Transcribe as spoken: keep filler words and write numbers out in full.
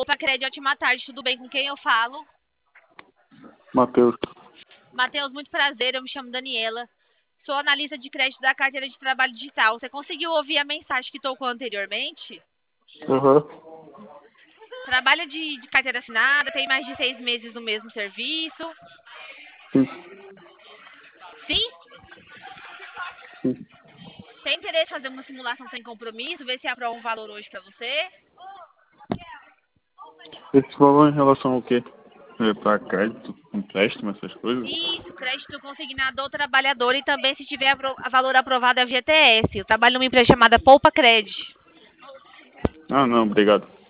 Poupa Crédito, ótima tarde, tudo bem? Com quem eu falo? Matheus. Matheus, muito prazer, eu me chamo Daniela. Sou analista de crédito da carteira de trabalho digital. Você conseguiu ouvir a mensagem que tocou anteriormente? Aham. Trabalha de, de carteira assinada, tem mais de seis meses no mesmo serviço. Sim. Sim? Sim. Tem interesse em fazer uma simulação sem compromisso, ver se aprova um valor hoje pra você? Esse valor em relação ao quê? É para crédito, empréstimo, essas coisas? Isso, crédito consignado ao trabalhador e também se tiver apro- a valor aprovado é F G T S. Eu trabalho numa empresa chamada Poupa Crédito. Ah, não, obrigado.